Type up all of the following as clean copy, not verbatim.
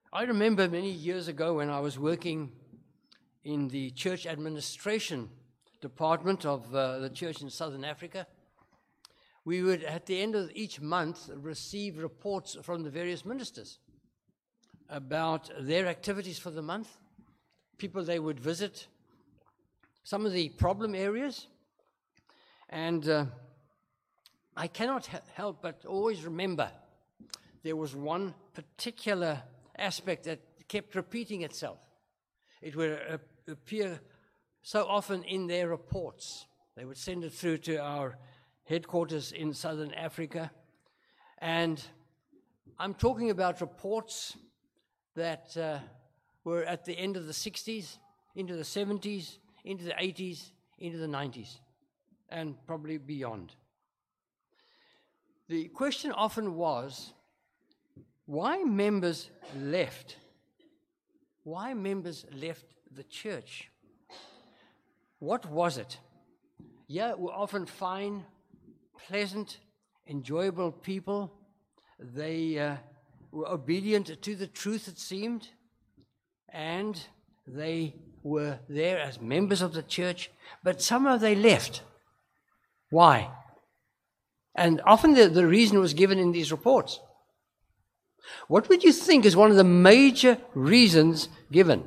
I remember many years ago when I was working in the church administration department of the church in Southern Africa. We would, at the end of each month, receive reports from the various ministers about their activities for the month, people they would visit, some of the problem areas. And I cannot help but always remember there was one particular aspect that kept repeating itself. It would appear so often in their reports. They would send it through to our headquarters in Southern Africa. And I'm talking about reports that were at the end of the 60s, into the 70s, into the 80s, into the 90s, and probably beyond. The question often was, why members left? Why members left the church? What was it? Yeah, we often find pleasant, enjoyable people. They were obedient to the truth, it seemed, and they were there as members of the church, but somehow they left. Why? And often the reason was given in these reports. What would you think is one of the major reasons given?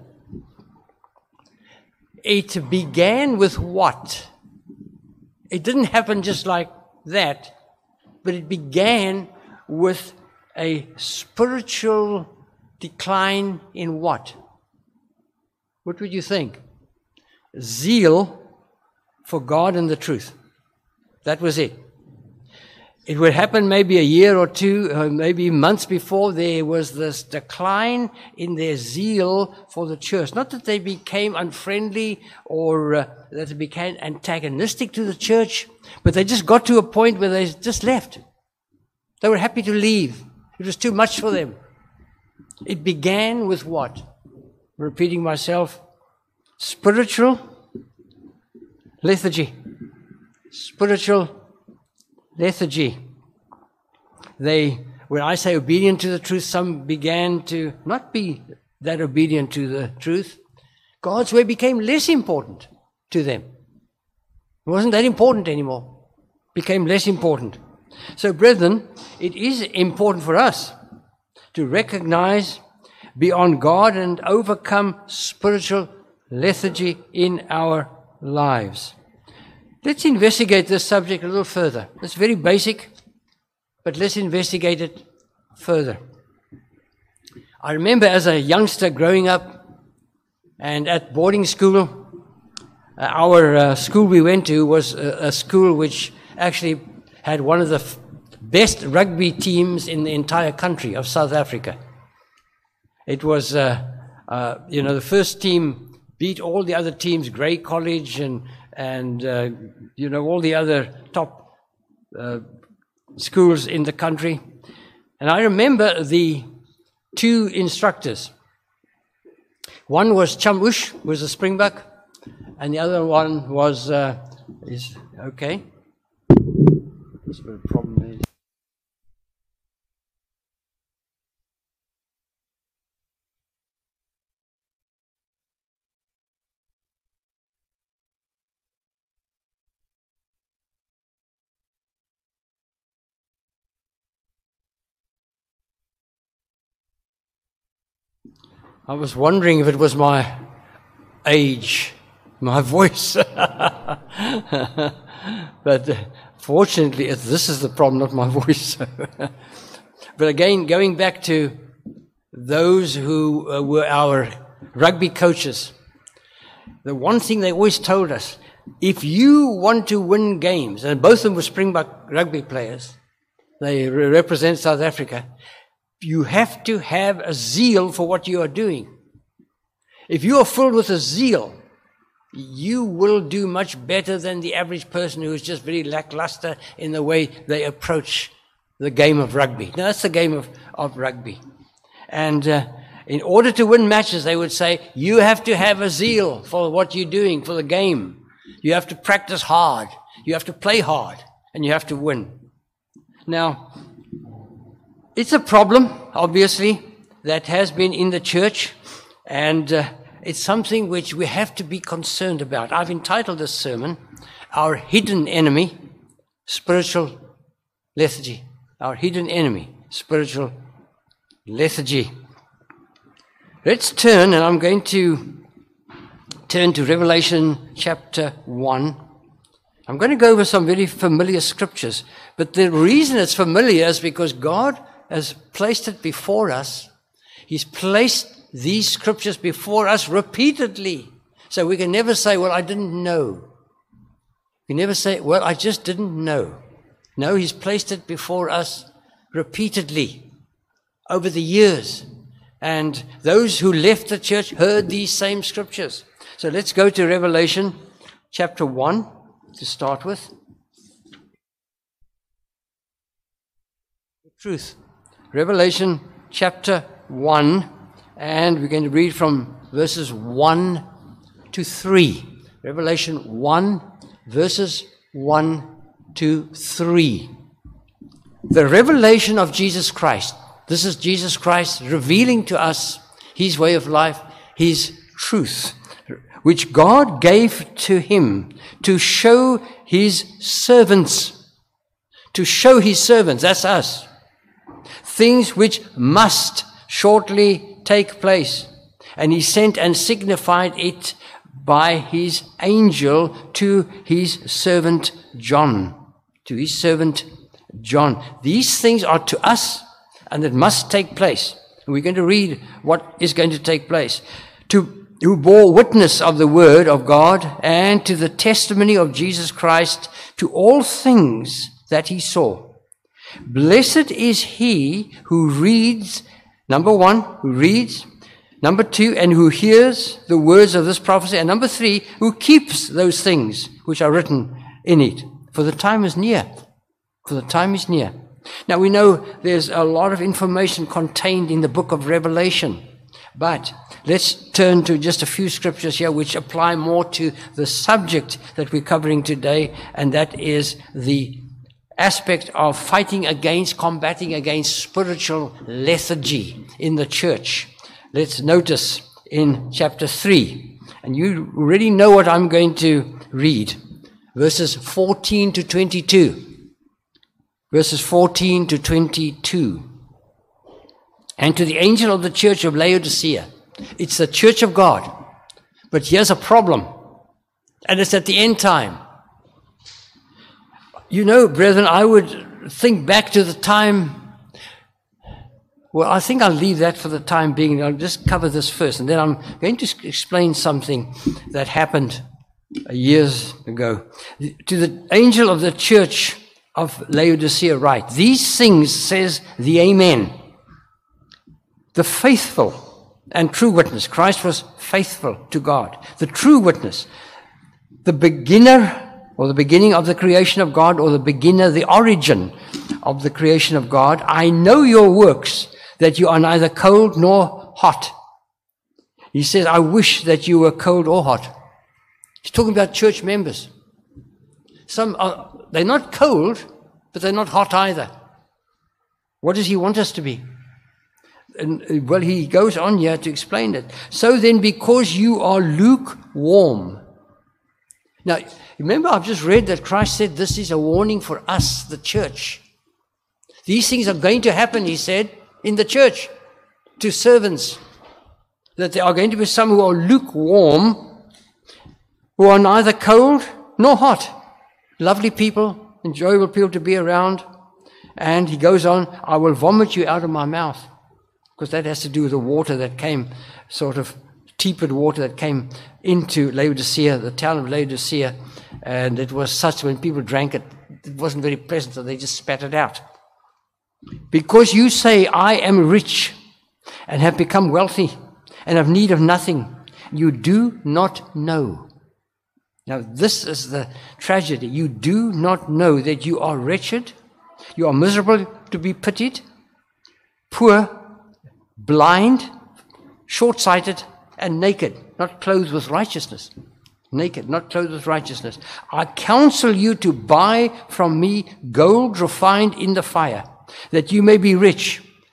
It began with what? It didn't happen just like that, but it began with a spiritual decline in what? What would you think? Zeal for God and the truth. That was it. It would happen maybe a year or two, maybe months before there was this decline in their zeal for the church. Not that they became unfriendly or that they became antagonistic to the church, but they just got to a point where they just left. They were happy to leave. It was too much for them. It began with what? Repeating myself, spiritual lethargy. Spiritual lethargy. When I say obedient to the truth, some began to not be that obedient to the truth. God's way became less important to them. It wasn't that important anymore. It became less important. So, brethren, it is important for us to recognize, be on guard, and overcome spiritual lethargy in our lives. Let's investigate this subject a little further. It's very basic, but let's investigate it further. I remember as a youngster growing up and at boarding school, our school we went to was a school which actually had one of the best rugby teams in the entire country of South Africa. It was, the first team beat all the other teams, Grey College and all the other top schools in the country. And I remember the two instructors. One was Chamush, was a Springbok, and the other one was, okay. That's what the problem is. I was wondering if it was my age, my voice. But fortunately, this is the problem, not my voice. But again, going back to those who were our rugby coaches, the one thing they always told us, if you want to win games, and both of them were Springbok rugby players, they represent South Africa, you have to have a zeal for what you are doing. If you are filled with a zeal, you will do much better than the average person who is just very lackluster in the way they approach the game of rugby. Now, that's the game of rugby. And in order to win matches, they would say, you have to have a zeal for what you're doing, for the game. You have to practice hard. You have to play hard. And you have to win. Now, it's a problem, obviously, that has been in the church, and it's something which we have to be concerned about. I've entitled this sermon, Our Hidden Enemy, Spiritual Lethargy. Our hidden enemy, spiritual lethargy. Let's turn, and I'm going to turn to Revelation chapter 1. I'm going to go over some very familiar scriptures, but the reason it's familiar is because God has placed it before us. He's placed these scriptures before us repeatedly. So we can never say, well, I didn't know. We never say, well, I just didn't know. No, He's placed it before us repeatedly over the years. And those who left the church heard these same scriptures. So let's go to Revelation chapter 1 to start with. The truth. Revelation chapter 1, and we're going to read from verses 1 to 3. Revelation 1, verses 1 to 3. The revelation of Jesus Christ. This is Jesus Christ revealing to us His way of life, His truth, which God gave to Him to show His servants. To show His servants, that's us. Things which must shortly take place. And He sent and signified it by His angel to His servant John. To His servant John. These things are to us, and it must take place. And we're going to read what is going to take place. Who bore witness of the word of God and to the testimony of Jesus Christ, to all things that he saw. Blessed is he who reads, number one, who reads, number two, and who hears the words of this prophecy, and number three, who keeps those things which are written in it. For the time is near. For the time is near. Now we know there's a lot of information contained in the book of Revelation, but let's turn to just a few scriptures here which apply more to the subject that we're covering today, and that is the aspect of fighting against, combating against spiritual lethargy in the church. Let's notice in chapter 3, and you already know what I'm going to read, verses 14 to 22. Verses 14 to 22. And to the angel of the church of Laodicea. It's the church of God. But here's a problem. And it's at the end time. You know, brethren, I would think back to the time. Well, I think I'll leave that for the time being. I'll just cover this first. And then I'm going to explain something that happened years ago. To the angel of the church of Laodicea write, these things says the Amen, the faithful and true witness. Christ was faithful to God, the true witness, the beginner or the beginning of the creation of God, or the beginner, the origin of the creation of God. I know your works, that you are neither cold nor hot. He says, I wish that you were cold or hot. He's talking about church members. Some are, they're not cold, but they're not hot either. What does he want us to be? And, well, he goes on here to explain it. So then, because you are lukewarm. Now, remember, I've just read that Christ said this is a warning for us, the church. These things are going to happen, he said, in the church, to servants. That there are going to be some who are lukewarm, who are neither cold nor hot. Lovely people, enjoyable people to be around. And he goes on, I will vomit you out of my mouth. Because that has to do with the water that came, sort of tepid water that came into Laodicea, the town of Laodicea. And it was such, when people drank it, it wasn't very pleasant, so they just spat it out. Because you say, I am rich and have become wealthy and have need of nothing, you do not know. Now, this is the tragedy. You do not know that you are wretched, you are miserable to be pitied, poor, blind, short-sighted, and naked, not clothed with righteousness. Naked, not clothed with righteousness. I counsel you to buy from me gold refined in the fire, that you may be rich,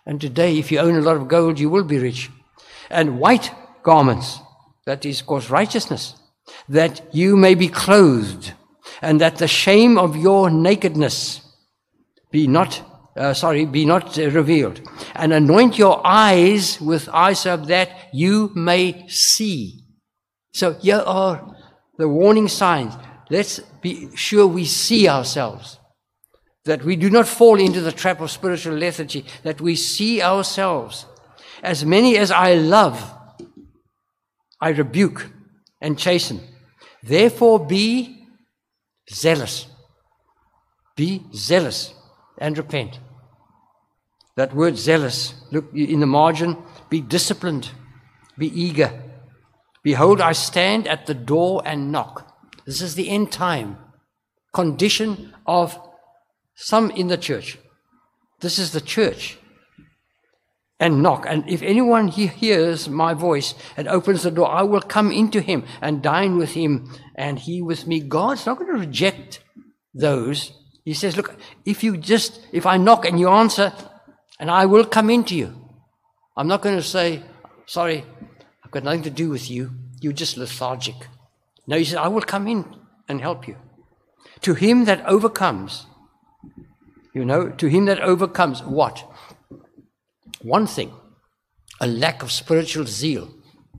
And today, if you own a lot of gold, you will be rich. And white garments, that is, of course, righteousness, that you may be clothed, and that the shame of your nakedness be not revealed. And anoint your eyes with eye salve that you may see. So here are the warning signs. Let's be sure we see ourselves, that we do not fall into the trap of spiritual lethargy, that we see ourselves. As many as I love, I rebuke and chasten. Therefore be zealous. Be zealous and repent. That word zealous, look in the margin, be disciplined, be eager. Behold, I stand at the door and knock. This is the end time condition of some in the church. This is the church. And knock. And if anyone hears my voice and opens the door, I will come into him and dine with him and he with me. God's not going to reject those. He says, look, if I knock and you answer, and I will come into you. I'm not going to say, sorry, I've got nothing to do with you. You're just lethargic. No, he says, I will come in and help you. To him that overcomes, to him that overcomes what? One thing, a lack of spiritual zeal.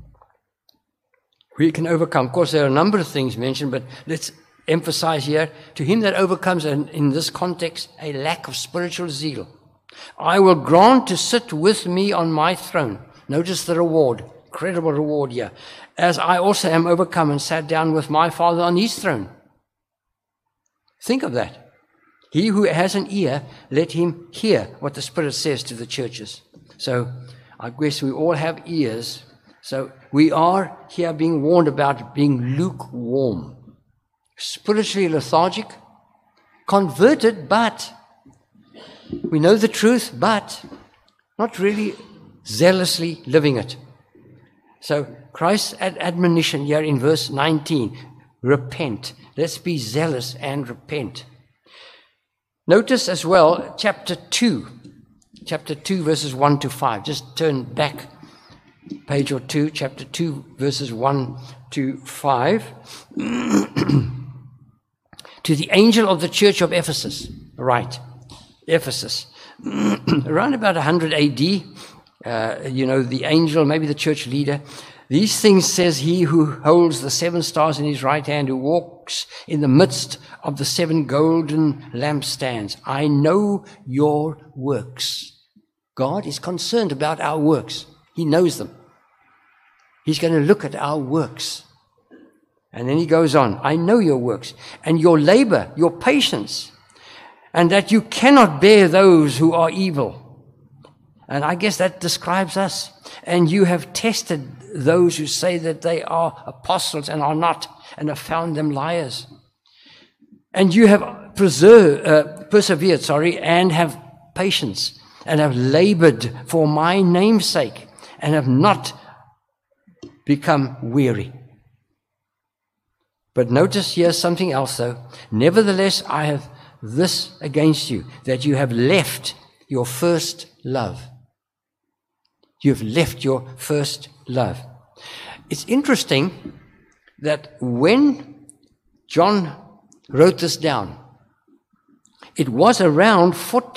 We can overcome. Of course, there are a number of things mentioned, but let's emphasize here, to him that overcomes, and in this context, a lack of spiritual zeal. I will grant to sit with me on my throne. Notice the reward, incredible reward here. As I also am overcome and sat down with my Father on his throne. Think of that. He who has an ear, let him hear what the Spirit says to the churches. So I guess we all have ears. So we are here being warned about being lukewarm, spiritually lethargic, converted, but we know the truth, but not really zealously living it. So Christ's admonition here in verse 19, repent. Let's be zealous and repent. Notice as well chapter 2 verses 1 to 5. Just turn back page or two, chapter 2 verses 1 to 5. To the angel of the church of Ephesus, right, Ephesus, around about 100 AD, the angel, maybe the church leader, these things says he who holds the 7 stars in his right hand, who walks in the midst of the 7 golden lampstands. I know your works. God is concerned about our works. He knows them. He's going to look at our works. And then he goes on, I know your works and your labor, your patience, and that you cannot bear those who are evil. And I guess that describes us. And you have tested those who say that they are apostles and are not, and have found them liars. And you have persevered, and have patience, and have labored for my name's sake, and have not become weary. But notice here something else, though. Nevertheless, I have this against you, that you have left your first love. You've left your first love. It's interesting that when John wrote this down, it was around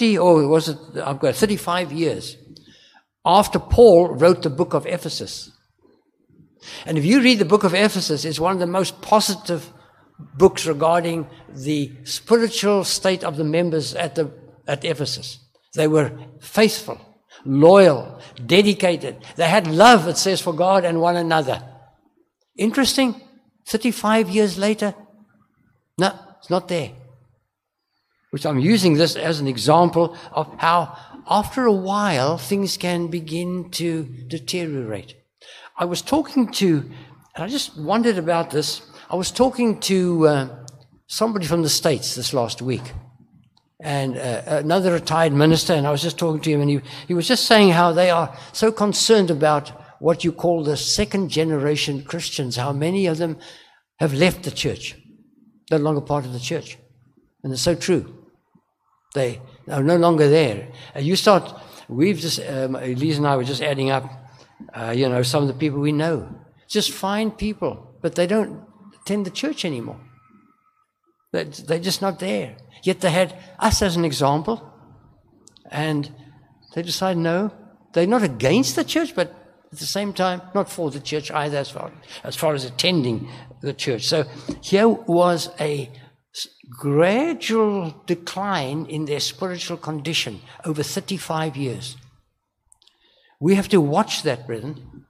35 years after Paul wrote the book of Ephesus. And if you read the book of Ephesus, it's one of the most positive books regarding the spiritual state of the members at Ephesus. They were faithful, loyal, dedicated. They had love, it says, for God and one another. Interesting. 35 years later, no, it's not there. Which I'm using this as an example of how after a while things can begin to deteriorate. I was talking to, and I just wondered about this, I was talking to somebody from the States this last week, and another retired minister, and I was just talking to him, and he was just saying how they are so concerned about what you call the second generation Christians, how many of them have left the church, no longer part of the church. And it's so true. They are no longer there. And we've just, Elise and I were just adding up, some of the people we know. Just fine people, but they don't attend the church anymore. They're just not there. Yet they had us as an example, and they decided, no, they're not against the church, but at the same time, not for the church either as far as attending the church. So here was a gradual decline in their spiritual condition over 35 years. We have to watch that, brethren.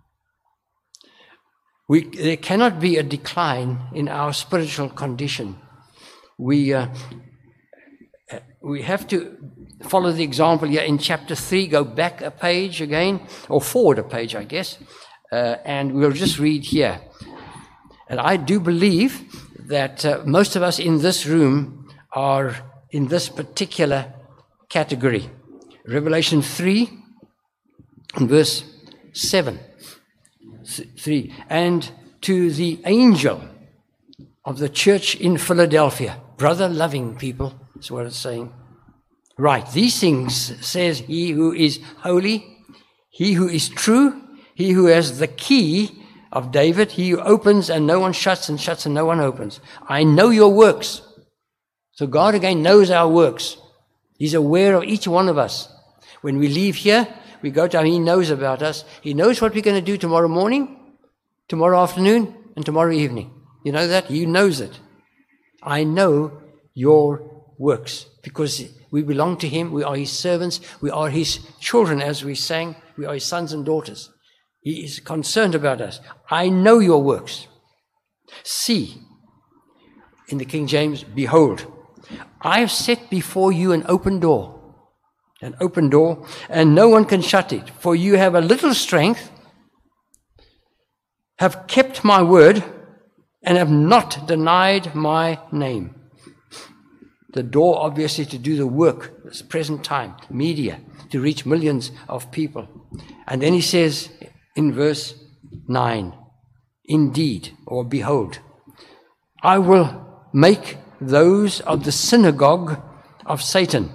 There cannot be a decline in our spiritual condition. We have to follow the example here in chapter 3. Go back a page again, or forward a page, I guess, and we'll just read here. And I do believe that most of us in this room are in this particular category. Revelation 3 and verse 7. 3. And to the angel of the church in Philadelphia, brother-loving people, is what it's saying. Right, these things says he who is holy, he who is true, he who has the key of David, he who opens and no one shuts, and shuts and no one opens. I know your works. So God again knows our works. He's aware of each one of us. When we leave here, we go to him, he knows about us. He knows what we're going to do tomorrow morning, tomorrow afternoon, and tomorrow evening. You know that? He knows it. I know your works, because we belong to him. We are his servants. We are his children, as we sang. We are his sons and daughters. He is concerned about us. I know your works. See, in the King James, behold, I have set before you an open door, and no one can shut it. For you have a little strength, have kept my word, and have not denied my name. The door, obviously, to do the work, this present time, media, to reach millions of people. And then he says in verse 9, indeed, or behold, I will make those of the synagogue of Satan,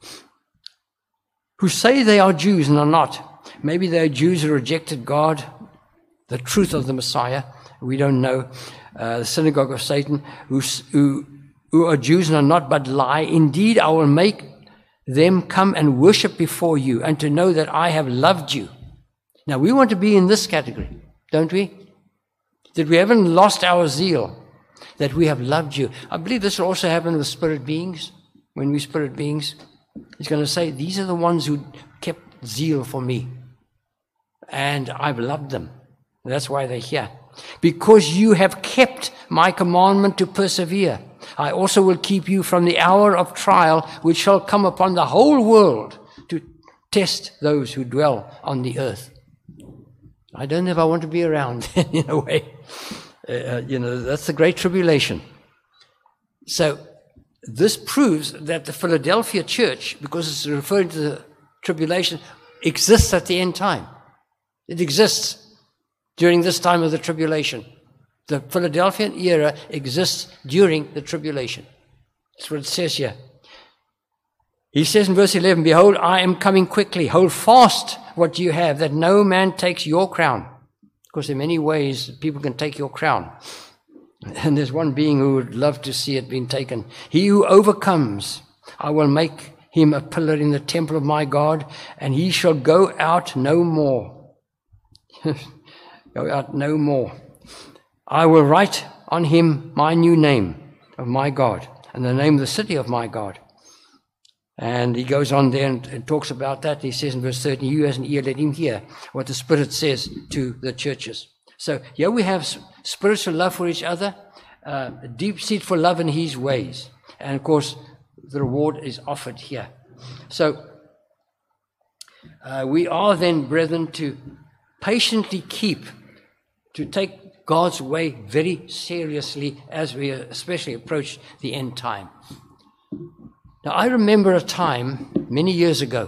who say they are Jews and are not. Maybe they are Jews who rejected God, the truth of the Messiah. We don't know. The synagogue of Satan, who are Jews and are not, but lie. Indeed, I will make them come and worship before you, and to know that I have loved you. Now, we want to be in this category, don't we? That we haven't lost our zeal, that we have loved you. I believe this will also happen with spirit beings. When we spirit beings, he's going to say, these are the ones who kept zeal for me, and I've loved them. That's why they're here. Because you have kept my commandment to persevere, I also will keep you from the hour of trial which shall come upon the whole world to test those who dwell on the earth. I don't know if I want to be around in a way. That's the great tribulation. So this proves that the Philadelphia church, because it's referring to the tribulation, exists at the end time. It exists during this time of the tribulation. The Philadelphian era exists during the tribulation. That's what it says here. He says in verse 11, behold, I am coming quickly. Hold fast what you have, that no man takes your crown. Because there are many ways people can take your crown. And there's one being who would love to see it being taken. He who overcomes, I will make him a pillar in the temple of my God, and he shall go out no more. Go out no more. I will write on him my new name of my God, and the name of the city of my God. And he goes on there and talks about that. He says in verse 13, he who has an ear, let him hear what the Spirit says to the churches. So here we have spiritual love for each other, a deep seatful love in his ways. And of course, the reward is offered here. So we are then, brethren, to patiently to take God's way very seriously as we especially approach the end time. Now, I remember a time many years ago.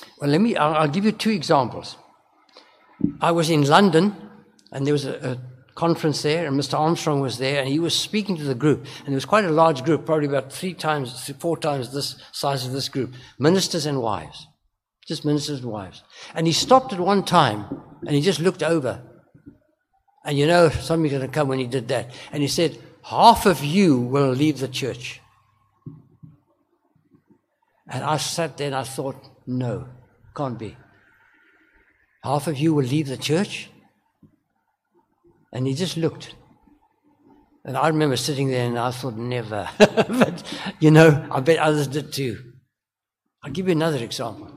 I'll give you two examples. I was in London, and there was a conference there, and Mr. Armstrong was there, and he was speaking to the group. And it was quite a large group, probably about 4 times this size of this group. Ministers and wives. Just ministers and wives. And he stopped at one time, and he just looked over. And you know, somebody's going to come when he did that. And he said, half of you will leave the church. And I sat there and I thought, no, can't be. Half of you will leave the church? And he just looked. And I remember sitting there and I thought, never. But, you know, I bet others did too. I'll give you another example.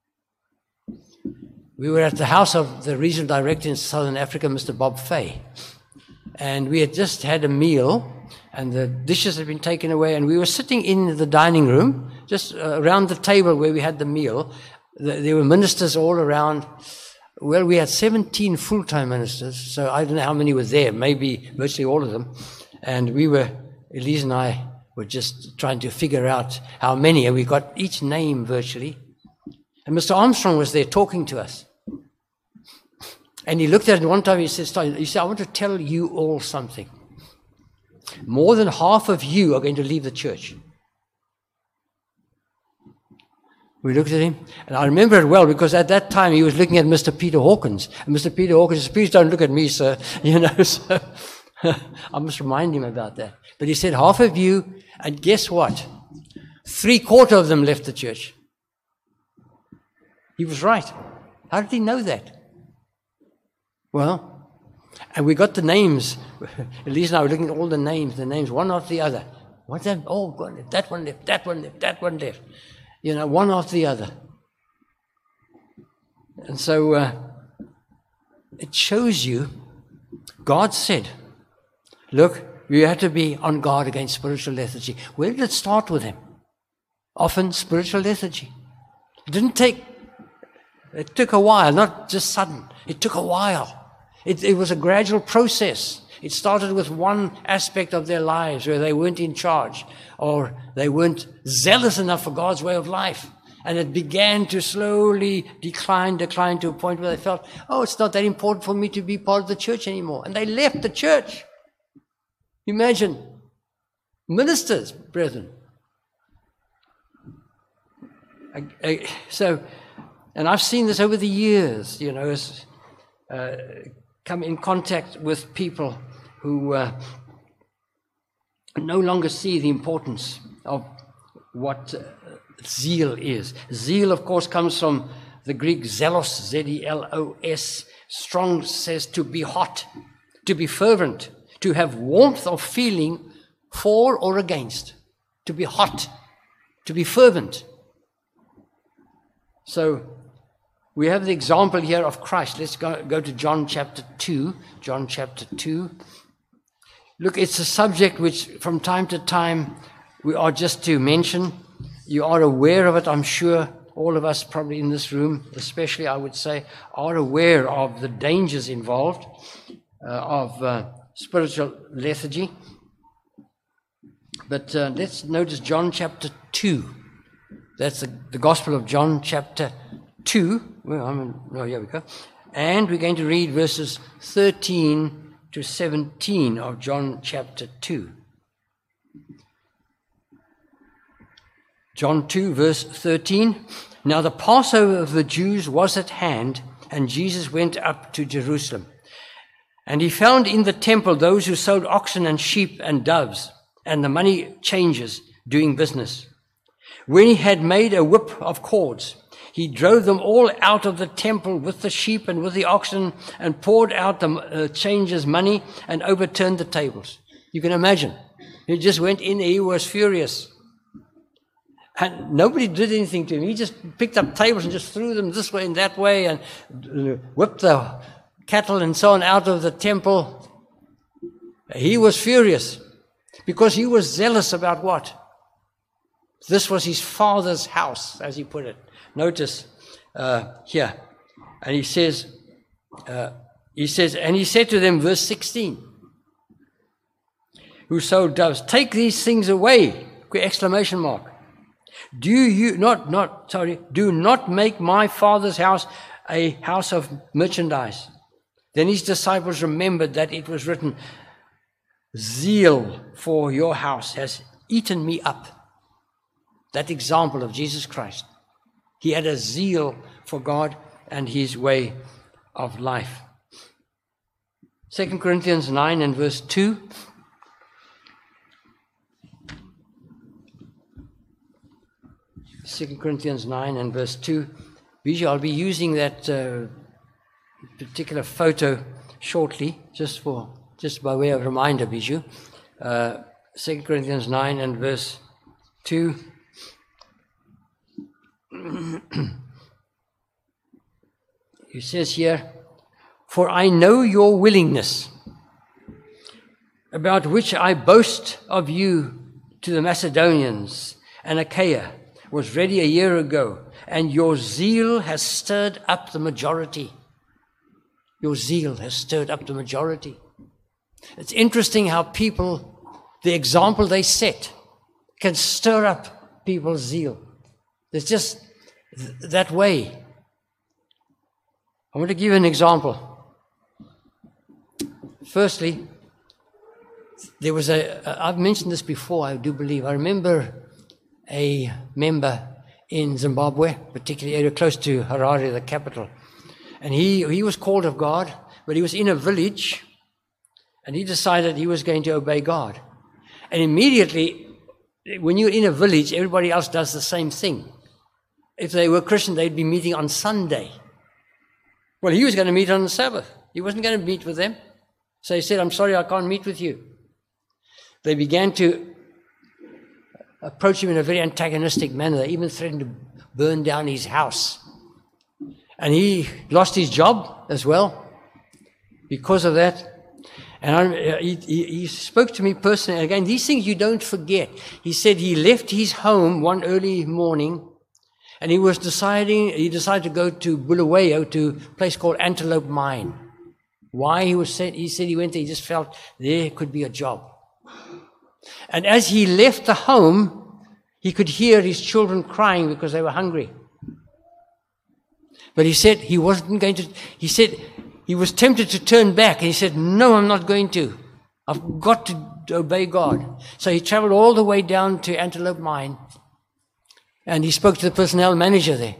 We were at the house of the regional director in Southern Africa, Mr. Bob Fay. And we had just had a meal, and the dishes had been taken away, and we were sitting in the dining room, just around the table where we had the meal. There were ministers all around. Well, we had 17 full-time ministers, so I don't know how many were there, maybe virtually all of them. And Elise and I were just trying to figure out how many, and we got each name virtually. And Mr. Armstrong was there talking to us. And he looked at it one time, he said, I want to tell you all something. More than half of you are going to leave the church. We looked at him, and I remember it well because at that time he was looking at Mr. Peter Hawkins. And Mr. Peter Hawkins said, please don't look at me, sir. You know, so I must remind him about that. But he said, half of you, and guess what? 3/4 of them left the church. He was right. How did he know that? Well, and we got the names. Elise and I were looking at all the names, one after the other. What's that? Oh, God, that one left, that one left, that one left. You know, one after the other. And so it shows you, God said, look, you have to be on guard against spiritual lethargy. Where did it start with him? Often spiritual lethargy. It took a while, not just sudden. It took a while. It was a gradual process. It started with one aspect of their lives where they weren't in charge or they weren't zealous enough for God's way of life. And it began to slowly decline to a point where they felt, oh, it's not that important for me to be part of the church anymore. And they left the church. Imagine. Ministers, brethren. And I've seen this over the years, you know, as come in contact with people who no longer see the importance of what zeal is. Zeal, of course, comes from the Greek zelos, Z-E-L-O-S. Strong says to be hot, to be fervent, to have warmth of feeling for or against, to be hot, to be fervent. So we have the example here of Christ. Let's go to John chapter 2. John chapter 2. Look, it's a subject which from time to time we are just to mention. You are aware of it, I'm sure. All of us probably in this room, especially I would say, are aware of the dangers involved of spiritual lethargy. But let's notice John chapter 2. That's the Gospel of John chapter 2. Well, here we go. And we're going to read verses 13 to 17 of John chapter 2. John 2, verse 13. Now the Passover of the Jews was at hand, and Jesus went up to Jerusalem. And he found in the temple those who sold oxen and sheep and doves, and the money changers doing business. When he had made a whip of cords, he drove them all out of the temple with the sheep and with the oxen, and poured out the changers' money and overturned the tables. You can imagine. He just went in, he was furious. And nobody did anything to him. He just picked up tables and just threw them this way and that way and whipped the cattle and so on out of the temple. He was furious because he was zealous about what? This was his father's house, as he put it. Notice here. And he says, and he said to them, verse 16, who sold doves, take these things away, exclamation mark. Do not make my father's house a house of merchandise. Then his disciples remembered that it was written, zeal for your house has eaten me up. That example of Jesus Christ. He had a zeal for God and his way of life. 2 Corinthians 9 and verse 2. Second Corinthians 9 and verse 2. Bijou, I'll be using that particular photo shortly, just by way of reminder, Bijou. 2 Corinthians 9 and verse 2. It says here, for I know your willingness, about which I boast of you to the Macedonians, and Achaia was ready a year ago, and your zeal has stirred up the majority. Your zeal has stirred up the majority. It's interesting how people, the example they set, can stir up people's zeal. It's just that way. I want to give you an example. Firstly, there was I've mentioned this before, I do believe. I remember a member in Zimbabwe, particularly area close to Harare, the capital. And he was called of God, but he was in a village, and he decided he was going to obey God. And immediately, when you're in a village, everybody else does the same thing. If they were Christian, they'd be meeting on Sunday. Well, he was going to meet on the Sabbath. He wasn't going to meet with them. So he said, I'm sorry, I can't meet with you. They began to approach him in a very antagonistic manner. They even threatened to burn down his house. And he lost his job as well because of that. And he spoke to me personally. Again, these things you don't forget. He said he left his home one early morning, and he decided to go to Bulawayo, to a place called Antelope Mine. Why? He said he went there, he just felt there could be a job. And as he left the home, he could hear his children crying because they were hungry. But he said he wasn't going to, he said he was tempted to turn back, and he said, no, I'm not going to. I've got to obey God. So he traveled all the way down to Antelope Mine, and he spoke to the personnel manager there.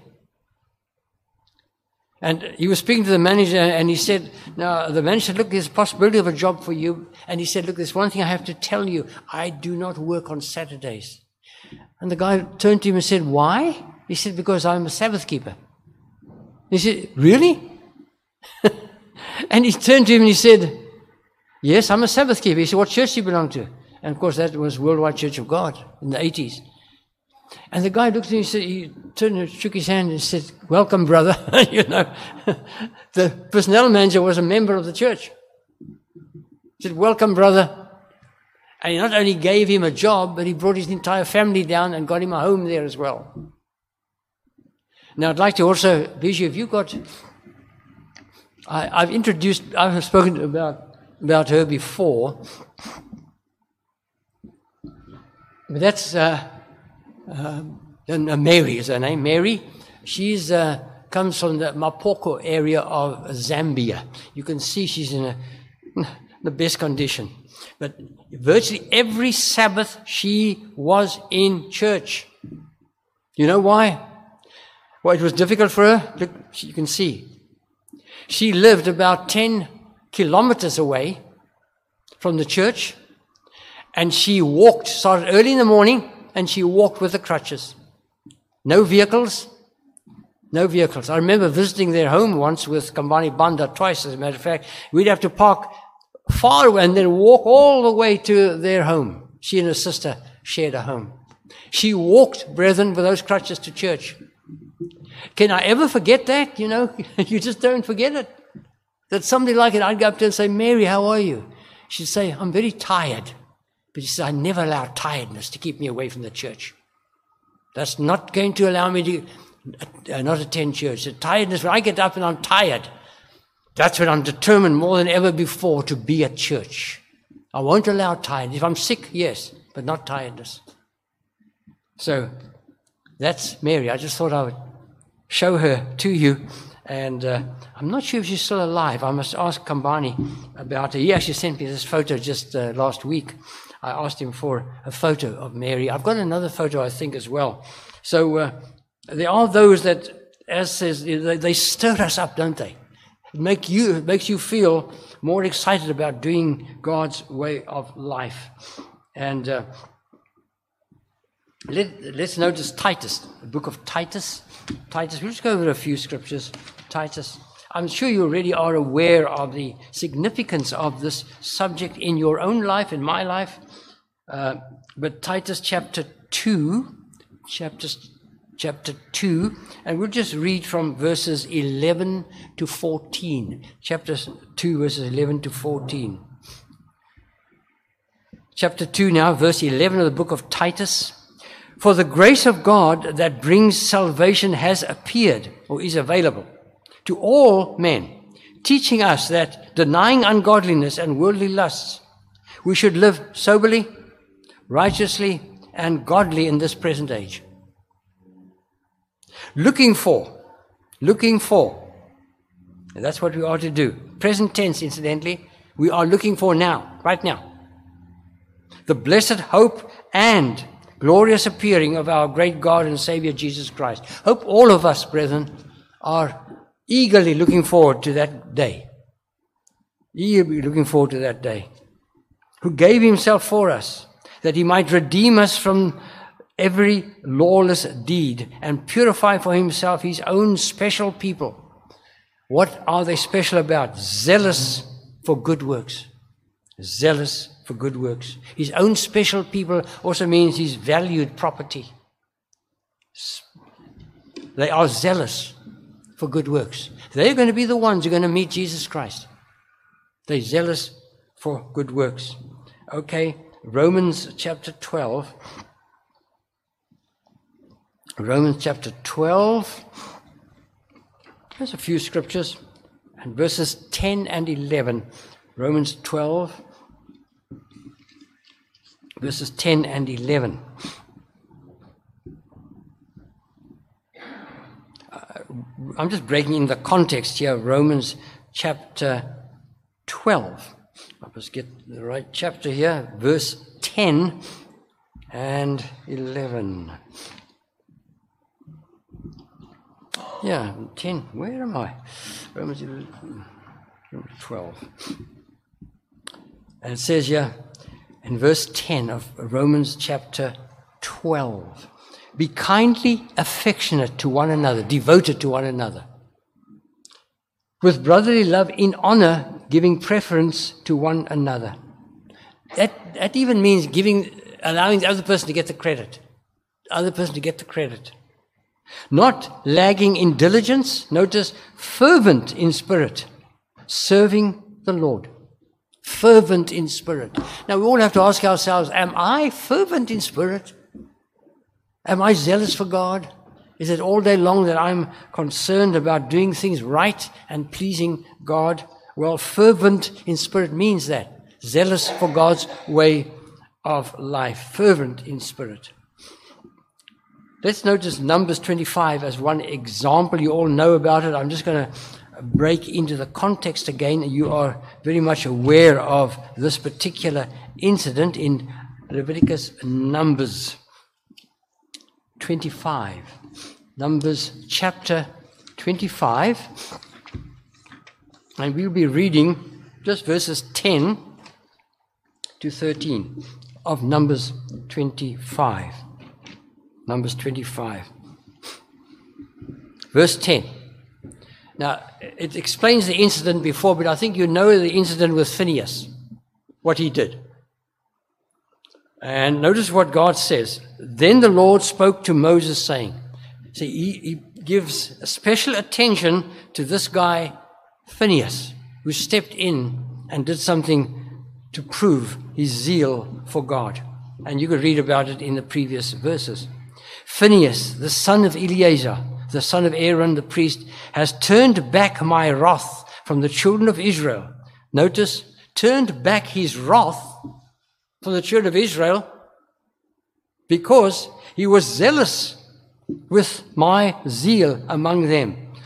And he was speaking to the manager, and he said, now, the manager said, look, there's a possibility of a job for you. And he said, look, there's one thing I have to tell you. I do not work on Saturdays. And the guy turned to him and said, why? He said, because I'm a Sabbath keeper. He said, really? And he turned to him and he said, yes, I'm a Sabbath keeper. He said, what church do you belong to? And of course, that was Worldwide Church of God in the 80s. And the guy looked at me, he turned and shook his hand and said, welcome, brother. You know, the personnel manager was a member of the church. He said, welcome, brother. And he not only gave him a job, but he brought his entire family down and got him a home there as well. Now, I'd like to also, Bijou, if you've got, I've spoken about her before, but that's, Mary is her name, Mary. She's comes from the Mapoko area of Zambia. You can see she's in the best condition. But virtually every Sabbath she was in church. You know why? Well, it was difficult for her. Look, you can see. She lived about 10 kilometers away from the church, and she walked, started early in the morning, and she walked with the crutches. No vehicles. No vehicles. I remember visiting their home once with Kambani Banda twice, as a matter of fact. We'd have to park far away and then walk all the way to their home. She and her sister shared a home. She walked, brethren, with those crutches to church. Can I ever forget that? You know, you just don't forget it. That somebody like it, I'd go up to her and say, Mary, how are you? She'd say, I'm very tired. But she said, I never allow tiredness to keep me away from the church. That's not going to allow me to not attend church. The tiredness, when I get up and I'm tired, that's when I'm determined more than ever before to be at church. I won't allow tiredness. If I'm sick, yes, but not tiredness. So that's Mary. I just thought I would show her to you And I'm not sure if she's still alive. I must ask Kambani about her. He actually sent me this photo just last week. I asked him for a photo of Mary. I've got another photo, I think, as well. So there are those that, as says, they stir us up, don't they? It makes you feel more excited about doing God's way of life. And let's notice Titus, the book of Titus. Titus, we'll just go over a few scriptures. Titus. I'm sure you already are aware of the significance of this subject in your own life, in my life. But Titus chapter 2, and we'll just read from verses 11 to 14. Chapter 2, verses 11 to 14. Chapter 2 now, verse 11 of the book of Titus. For the grace of God that brings salvation has appeared, or is available, to all men, teaching us that, denying ungodliness and worldly lusts, we should live soberly, righteously, and godly in this present age. Looking for. And that's what we are to do. Present tense, incidentally, we are looking for now, right now. The blessed hope and glorious appearing of our great God and Savior Jesus Christ. Hope all of us, brethren, are eagerly looking forward to that day. Eagerly looking forward to that day. Who gave himself for us, that he might redeem us from every lawless deed and purify for himself his own special people. What are they special about? Zealous for good works. Zealous for good works. His own special people also means his valued property. They are zealous for good works. They're going to be the ones who are going to meet Jesus Christ. They're zealous for good works. Okay, Romans chapter 12. Romans chapter 12. There's a few scriptures. And verses 10 and 11. Romans 12. Verses 10 and 11. I'm just breaking in the context here. Romans chapter 12. I must get the right chapter here. Verse 10 and 11. Yeah, 10. Where am I? Romans 12. And it says here, in verse 10 of Romans chapter 12, be kindly affectionate to one another, devoted to one another, with brotherly love in honor, giving preference to one another. That even means allowing the other person to get the credit. Not lagging in diligence, notice, fervent in spirit, serving the Lord. Fervent in spirit. Now we all have to ask ourselves, am I fervent in spirit? Am I zealous for God? Is it all day long that I'm concerned about doing things right and pleasing God? Well, fervent in spirit means that. Zealous for God's way of life. Fervent in spirit. Let's notice Numbers 25 as one example. You all know about it. I'm just going to break into the context again. You are very much aware of this particular incident in Leviticus, Numbers 25. Numbers chapter 25. And we'll be reading just verses 10 to 13 of Numbers 25. Numbers 25. Verse 10. Now, it explains the incident before, but I think you know the incident with Phinehas, what he did. And notice what God says. Then the Lord spoke to Moses, saying, see, he gives special attention to this guy, Phinehas, who stepped in and did something to prove his zeal for God. And you could read about it in the previous verses. Phinehas, the son of Eleazar, the son of Aaron the priest, has turned back my wrath from the children of Israel. Notice, turned back his wrath from the children of Israel because he was zealous with my zeal among them.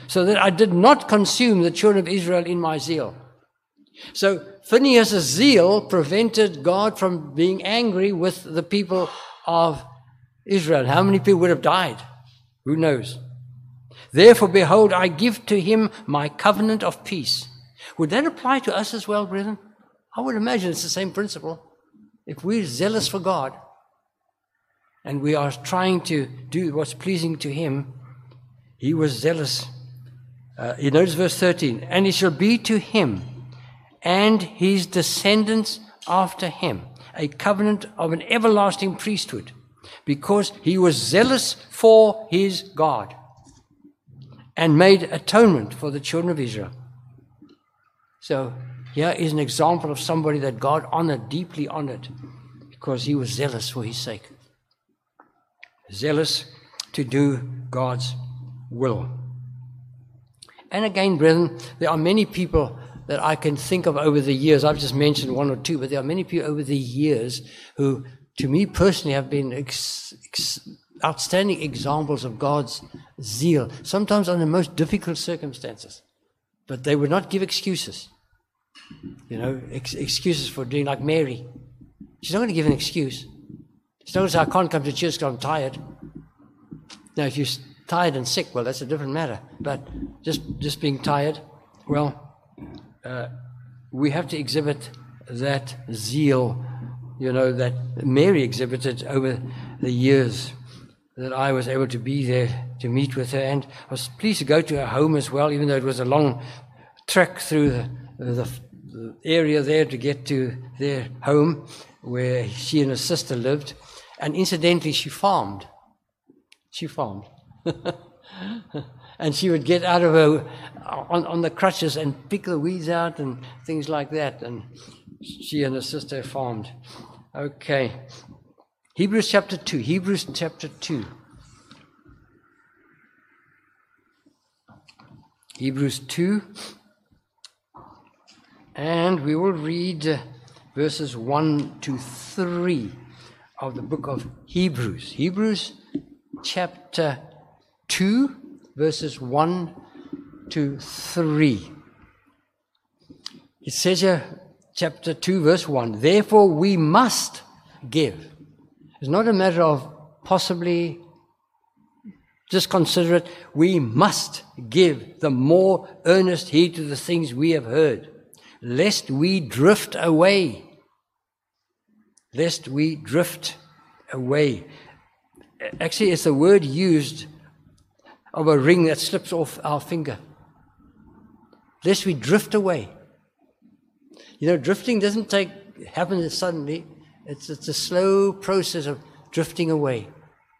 so that I did not consume the children of Israel in my zeal. So Phinehas' zeal prevented God from being angry with the people of Israel. How many people would have died? Who knows? Therefore, behold, I give to him my covenant of peace. Would that apply to us as well, brethren? I would imagine it's the same principle. If we're zealous for God and we are trying to do what's pleasing to him, he was zealous. You notice verse 13, and it shall be to him and his descendants after him a covenant of an everlasting priesthood, because he was zealous for his God and made atonement for the children of Israel. So here is an example of somebody that God honored, deeply honored, because he was zealous for his sake. Zealous to do God's will. And again, brethren, there are many people that I can think of over the years. I've just mentioned one or two, but there are many people over the years who, to me personally, have been outstanding examples of God's zeal, sometimes under the most difficult circumstances. But they would not give excuses. You know, excuses for doing, like Mary. She's not going to give an excuse. She's not going to say, I can't come to church because I'm tired. Now, if you're tired and sick, well, that's a different matter. But just being tired, well, we have to exhibit that zeal, you know, that Mary exhibited over the years that I was able to be there to meet with her. And I was pleased to go to her home as well, even though it was a long trek through the area there to get to their home where she and her sister lived. And incidentally, she farmed. And she would get out of her on the crutches and pick the weeds out and things like that. And she and her sister farmed. Okay. Hebrews chapter 2. Hebrews chapter 2. Hebrews 2. And we will read verses 1 to 3 of the book of Hebrews. Hebrews chapter 2, verses 1 to 3. It says here, chapter 2, verse 1, therefore we must give. It's not a matter of possibly just consider it. We must give the more earnest heed to the things we have heard, lest we drift away. Lest we drift away. Actually, it's the word used of a ring that slips off our finger. Lest we drift away. You know, drifting doesn't happen suddenly. It's a slow process of drifting away.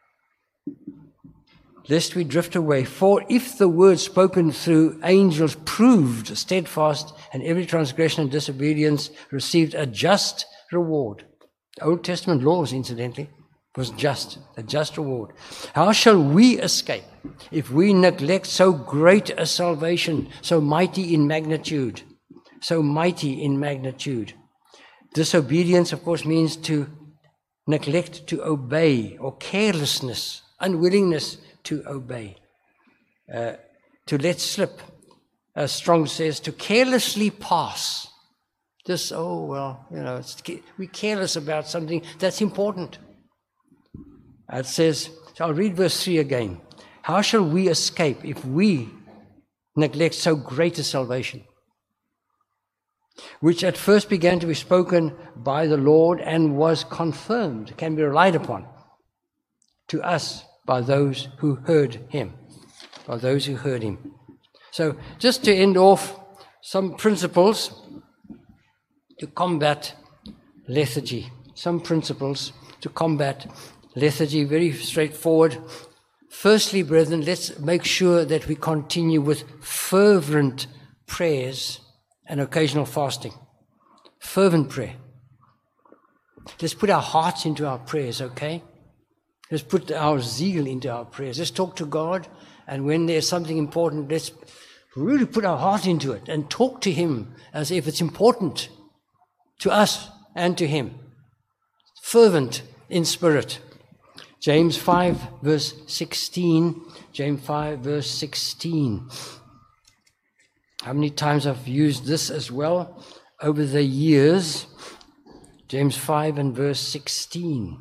Lest we drift away. For if the word spoken through angels proved steadfast, and every transgression and disobedience received a just reward. Old Testament laws, incidentally, was a just reward. How shall we escape if we neglect so great a salvation, so mighty in magnitude? So mighty in magnitude. Disobedience, of course, means to neglect to obey, or carelessness, unwillingness to obey. To let slip, as Strong says, to carelessly pass. Just, we're careless about something that's important. It says, so I'll read verse 3 again. How shall we escape if we neglect so great a salvation, which at first began to be spoken by the Lord and was confirmed, can be relied upon to us by those who heard him. By those who heard him. So just to end off, some principles to combat lethargy. Some principles to combat lethargy, very straightforward. Firstly, brethren, let's make sure that we continue with fervent prayers and occasional fasting. Fervent prayer. Let's put our hearts into our prayers, okay? Let's put our zeal into our prayers. Let's talk to God, and when there's something important, let's really put our heart into it and talk to him as if it's important to us and to him. Fervent in spirit. James 5 verse 16. James 5 verse 16. How many times I've used this as well over the years. James 5 and verse 16.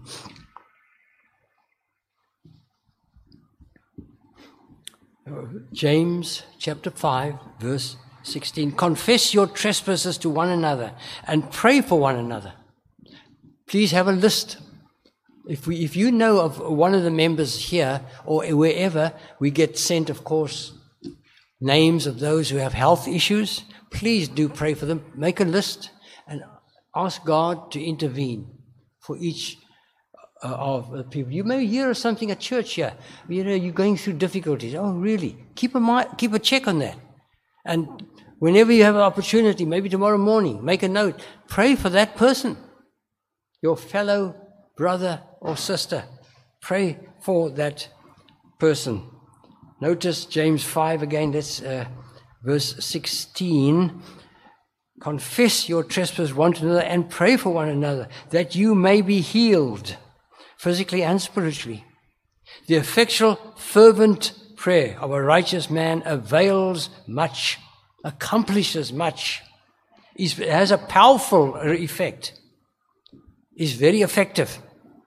James chapter 5 verse 16. Confess your trespasses to one another and pray for one another. Please have a list. If you know of one of the members here or wherever, we get sent, of course, names of those who have health issues. Please do pray for them. Make a list and ask God to intervene for each of the people. You may hear of something at church here. You're going through difficulties. Oh, really? Keep a check on that. And whenever you have an opportunity, maybe tomorrow morning, make a note. Pray for that person, your fellow brother or sister. Pray for that person. Notice James 5 again, that's verse 16. Confess your trespasses one to another and pray for one another, that you may be healed, physically and spiritually. The effectual, fervent prayer of a righteous man avails much, accomplishes much, has a powerful effect, is very effective.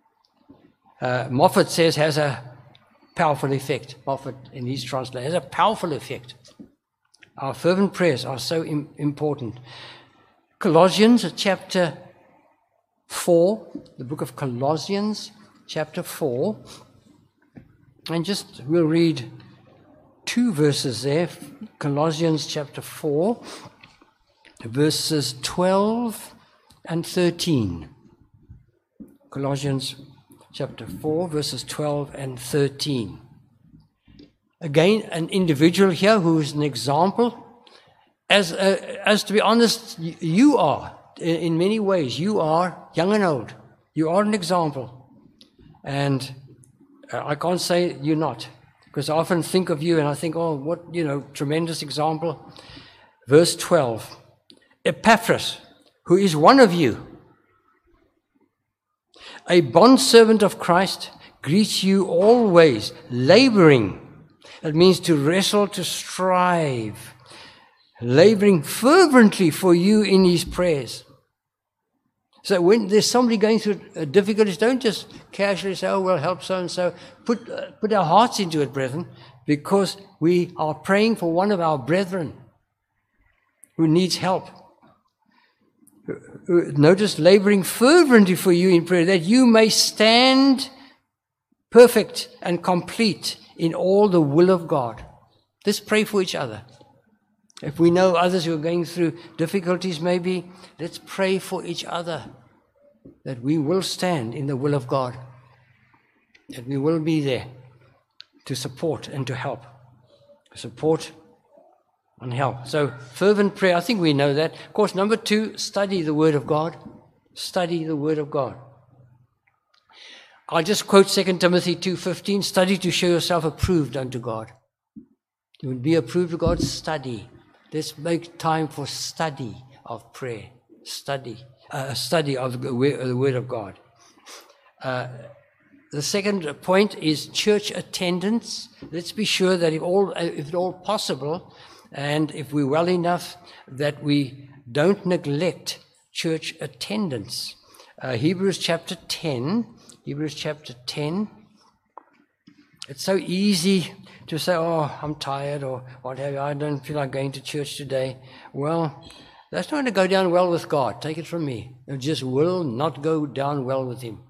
Moffat says has a powerful effect. Moffat, in his translation, has a powerful effect. Our fervent prayers are so important. Colossians chapter 4, the book of Colossians chapter 4, and we'll read 2 verses there. Colossians chapter 4, verses 12 and 13. Colossians chapter 4, verses 12 and 13. Again, an individual here who is an example. As to be honest, you are, in many ways, you are young and old. You are an example. And I can't say you're not, because I often think of you and I think, oh, what, tremendous example. Verse 12, Epaphras, who is one of you, a bondservant of Christ, greets you always, laboring. That means to wrestle, to strive, laboring fervently for you in his prayers. So when there's somebody going through difficulties, don't just casually say, oh, well, help so-and-so. Put our hearts into it, brethren, because we are praying for one of our brethren who needs help. Notice, laboring fervently for you in prayer, that you may stand perfect and complete in all the will of God. Let's pray for each other. If we know others who are going through difficulties, maybe, let's pray for each other, that we will stand in the will of God, that we will be there to support and to help. Support and help. So, fervent prayer, I think we know that. Of course, number 2, study the Word of God. Study the Word of God. I'll just quote 2 Timothy 2:15, study to show yourself approved unto God. You would be approved of God, study. Let's make time for study of prayer. Study of the Word of God. The second point is church attendance. Let's be sure that if at all possible, and if we're well enough, that we don't neglect church attendance. Hebrews chapter 10. It's so easy to say, oh, I'm tired or what have you, I don't feel like going to church today. Well, that's not going to go down well with God. Take it from me. It just will not go down well with him.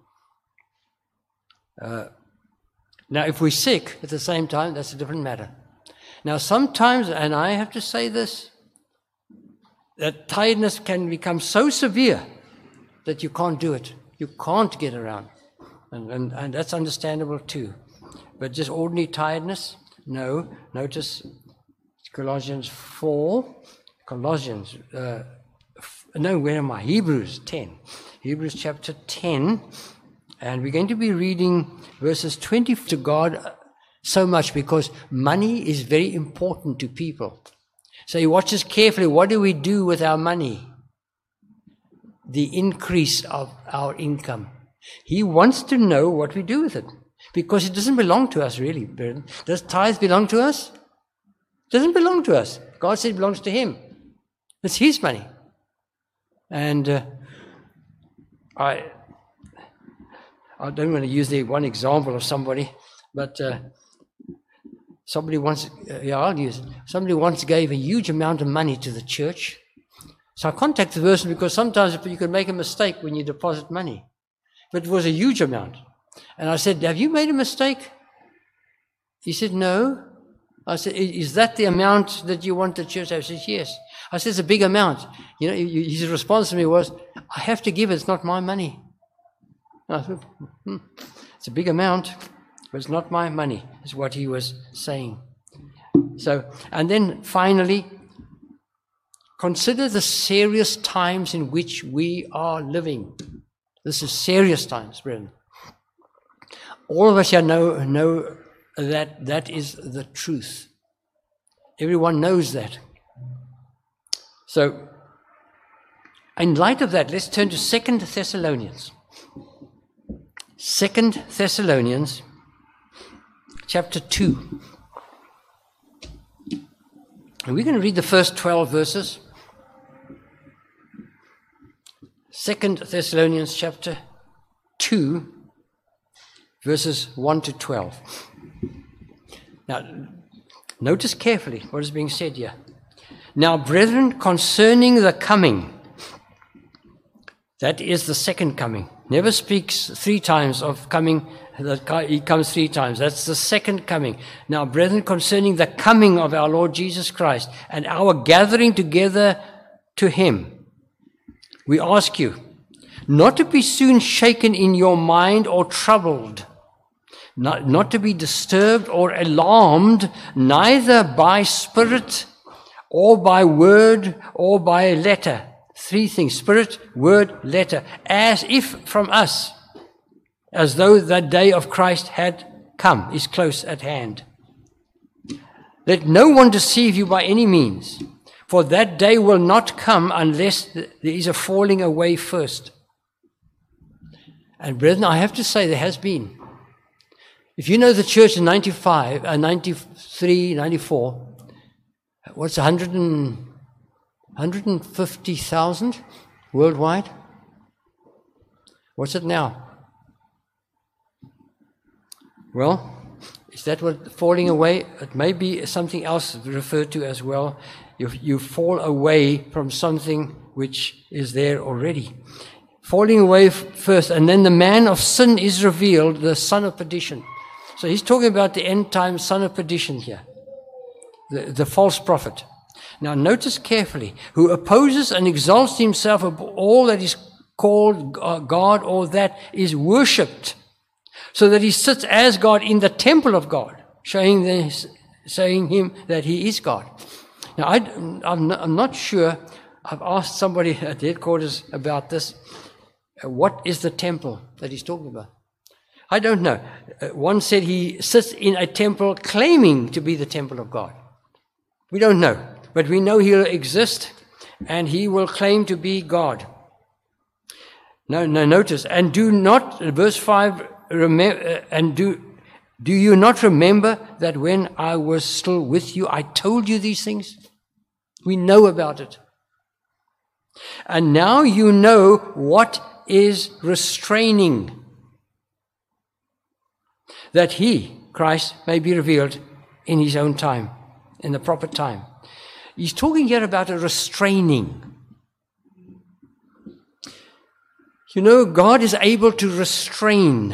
Now, if we're sick at the same time, that's a different matter. Now, sometimes, and I have to say this, that tiredness can become so severe that you can't do it. You can't get around. And that's understandable too. But just ordinary tiredness? No. Notice Colossians 4. Hebrews 10. Hebrews chapter 10. And we're going to be reading verses 20 to God so much because money is very important to people. So he watches carefully. What do we do with our money? The increase of our income. He wants to know what we do with it. Because it doesn't belong to us, really. Does tithe belong to us? It doesn't belong to us. God said it belongs to Him. It's His money. And I don't want to use the one example of somebody, but somebody once, I'll use it. Somebody once gave a huge amount of money to the church. So I contacted the person because sometimes you can make a mistake when you deposit money. But it was a huge amount. And I said, have you made a mistake? He said, no. I said, is that the amount that you want the church to have? He said, yes. I said, it's a big amount. His response to me was, I have to give it, it's not my money. I thought, it's a big amount, but it's not my money, is what he was saying. So, and then finally, consider the serious times in which we are living. This is serious times, brethren. All of us here know that is the truth. Everyone knows that. So, in light of that, let's turn to 2 Thessalonians. 2 Thessalonians, chapter 2. And we're going to read the first 12 verses. 2 Thessalonians, chapter 2, verses 1 to 12. Now, notice carefully what is being said here. Now, brethren, concerning the coming, that is the second coming. Never speaks 3 times of coming, that he comes 3 times. That's the second coming. Now, brethren, concerning the coming of our Lord Jesus Christ and our gathering together to Him, we ask you not to be soon shaken in your mind or troubled, not to be disturbed or alarmed, neither by spirit or by word or by letter. 3 things: spirit, word, letter, as if from us, as though the day of Christ had come, is close at hand. Let no one deceive you by any means, for that day will not come unless there is a falling away first. And brethren, I have to say there has been. If you know the church in 95, 93, 94, what's 150,000 worldwide? What's it now? Well, is that what falling away? It may be something else referred to as well. You fall away from something which is there already. Falling away first, and then the man of sin is revealed, the son of perdition. So he's talking about the end time son of perdition here, the false prophet. Now notice carefully, who opposes and exalts himself above all that is called God or that is worshipped, so that he sits as God in the temple of God, saying him that he is God. Now I'm not sure. I've asked somebody at headquarters about this. What is the temple that he's talking about? I don't know. One said he sits in a temple claiming to be the temple of God. We don't know, but we know he'll exist and he will claim to be God. No, notice, and do not, verse 5, do you not remember that when I was still with you, I told you these things? We know about it. And now you know what is restraining, that he, Christ, may be revealed in his own time, in the proper time. He's talking here about a restraining. You know, God is able to restrain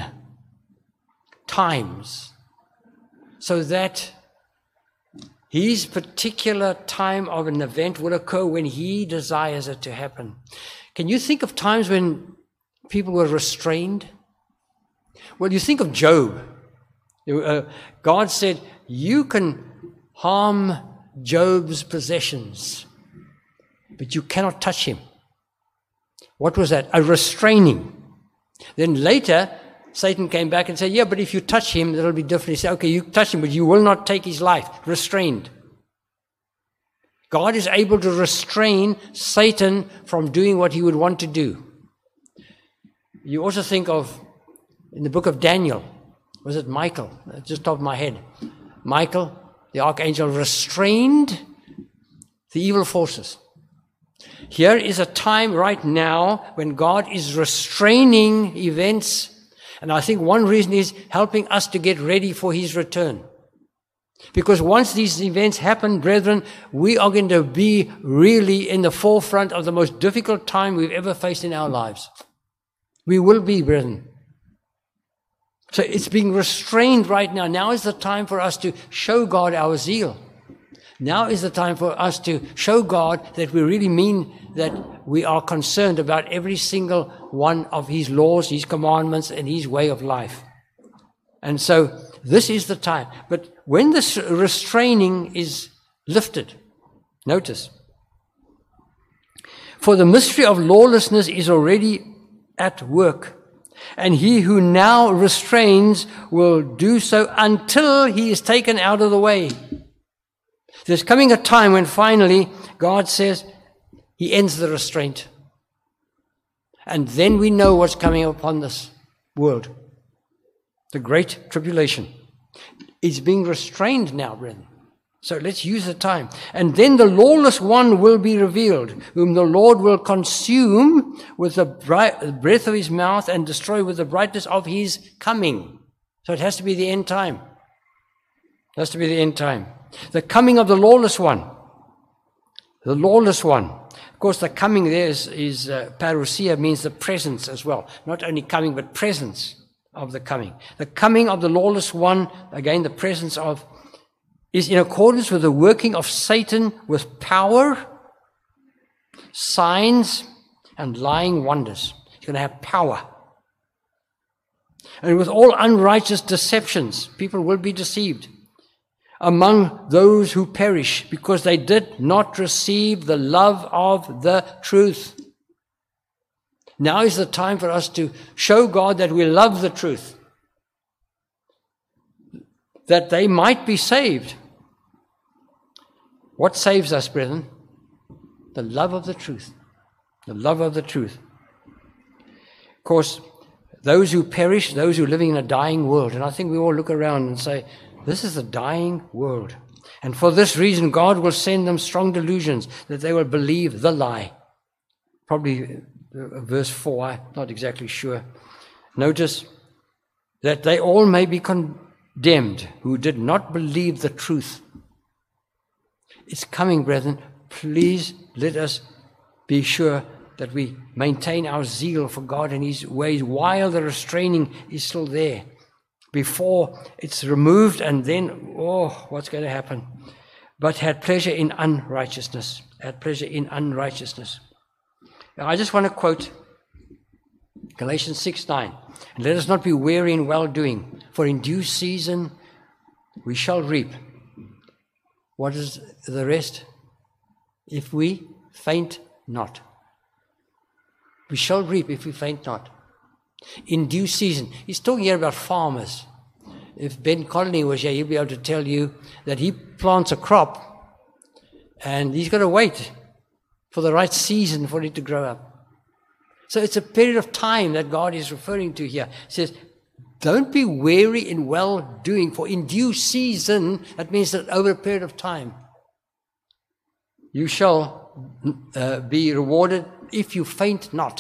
times so that his particular time of an event will occur when he desires it to happen. Can you think of times when people were restrained? Well, you think of Job. God said, you can harm Job's possessions, but you cannot touch him. What was that? A restraining. Then later, Satan came back and said, yeah, but if you touch him, that'll be different. He said, okay, you touch him, but you will not take his life. Restrained. God is able to restrain Satan from doing what he would want to do. You also think of, in the book of Daniel, Was it Michael? Just top of my head. Michael, the archangel, restrained the evil forces. Here is a time right now when God is restraining events. And I think one reason is helping us to get ready for His return. Because once these events happen, brethren, we are going to be really in the forefront of the most difficult time we've ever faced in our lives. We will be, brethren. So it's being restrained right now. Now is the time for us to show God our zeal. Now is the time for us to show God that we really mean that we are concerned about every single one of His laws, His commandments, and His way of life. And so this is the time. But when this restraining is lifted, notice, for the mystery of lawlessness is already at work, and he who now restrains will do so until he is taken out of the way. There's coming a time when finally God says He ends the restraint. And then we know what's coming upon this world. The great tribulation is being restrained now, brethren. So let's use the time. And then the lawless one will be revealed, whom the Lord will consume with the breath of His mouth and destroy with the brightness of His coming. So it has to be the end time. It has to be the end time. The coming of the lawless one. The lawless one. Of course, the coming there is parousia, means the presence as well. Not only coming, but presence of the coming. The coming of the lawless one, again, the presence of, is in accordance with the working of Satan with power, signs, and lying wonders. He's going to have power. And with all unrighteous deceptions, people will be deceived among those who perish because they did not receive the love of the truth. Now is the time for us to show God that we love the truth, that they might be saved. What saves us, brethren? The love of the truth. The love of the truth. Of course, those who perish, those who are living in a dying world, and I think we all look around and say, this is a dying world. And for this reason, God will send them strong delusions that they will believe the lie. Probably verse 4, I'm not exactly sure. Notice that they all may be condemned who did not believe the truth. It's coming, brethren. Please let us be sure that we maintain our zeal for God and His ways while the restraining is still there. Before it's removed and then, what's going to happen? But had pleasure in unrighteousness. Had pleasure in unrighteousness. Now, I just want to quote Galatians 6:9. And let us not be weary in well-doing, for in due season we shall reap. What is the rest? If we faint not. We shall reap if we faint not. In due season. He's talking here about farmers. If Ben Conley was here, he'll be able to tell you that he plants a crop and he's got to wait for the right season for it to grow up. So it's a period of time that God is referring to here. He says, don't be weary in well-doing, for in due season, that means that over a period of time, you shall be rewarded if you faint not.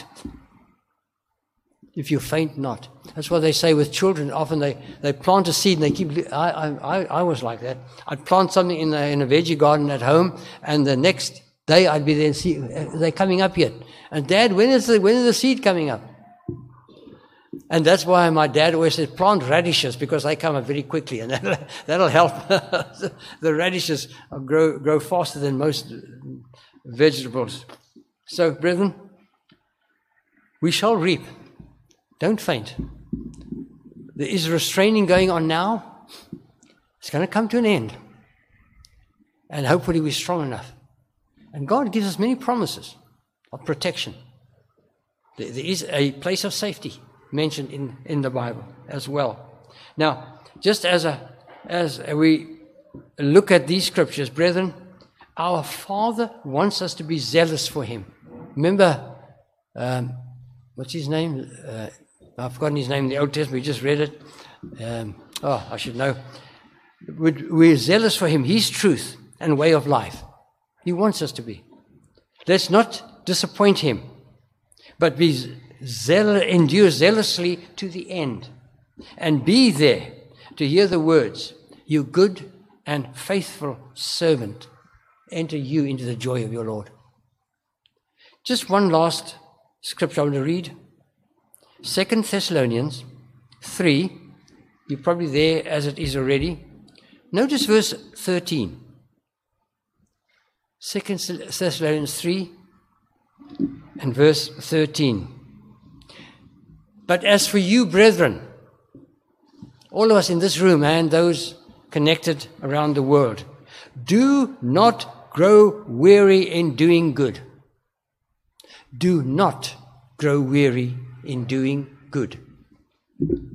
If you faint not. That's what they say with children. Often they plant a seed and they keep... I was like that. I'd plant something in a veggie garden at home, and the next day I'd be there and see, are they coming up yet? And Dad, when is the seed coming up? And that's why my dad always said, plant radishes, because they come up very quickly, and that'll help. The radishes grow faster than most vegetables. So, brethren, we shall reap. Don't faint. There is restraining going on now. It's going to come to an end. And hopefully we're strong enough. And God gives us many promises of protection. There is a place of safety mentioned in the Bible as well. Now, just as we look at these scriptures, brethren, our Father wants us to be zealous for Him. Remember, what's his name? I've forgotten his name in the Old Testament. We just read it. I should know. We're zealous for him, his truth and way of life. He wants us to be. Let's not disappoint him, but endure zealously to the end, and be there to hear the words, "You good and faithful servant, enter you into the joy of your Lord." Just one last scripture I want to read. 2 Thessalonians 3. You're probably there as it is already. Notice verse 13. 2 Thessalonians 3 and verse 13. "But as for you, brethren," all of us in this room and those connected around the world, "do not grow weary in doing good." Do not grow weary in doing good.